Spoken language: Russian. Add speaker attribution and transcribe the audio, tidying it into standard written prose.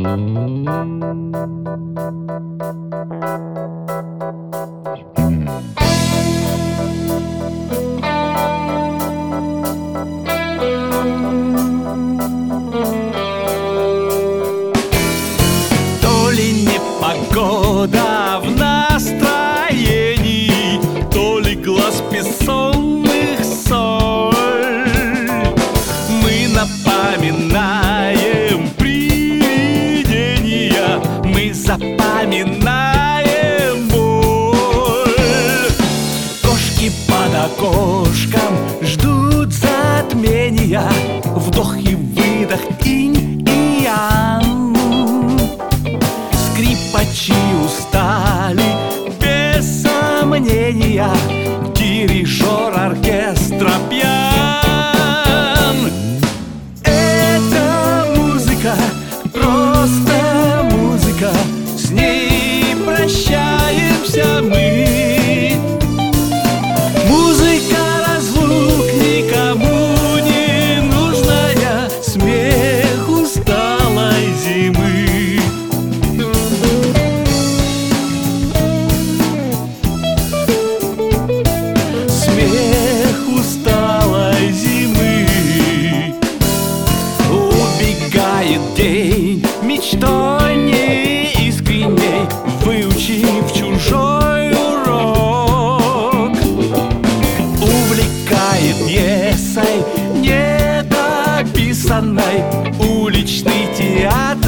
Speaker 1: То ли непогода в настроении, то ли глаз бессонных соль. Мы напоминаем привидения, мы запоминаем боль. Кошки под окошком ждут затмения, вдох и выдох, инь и ян. Скрипачи устали, без сомнения, дирижер оркестра пьян. Это музыка, просто музыка, с ней прощаемся мы. Музыка разлук никому не нужная, смех усталой зимы. Смех усталой зимы. Убегает день мечтой неискренней, выучив чужой урок. Увлекает пьесой недописанной уличный театр.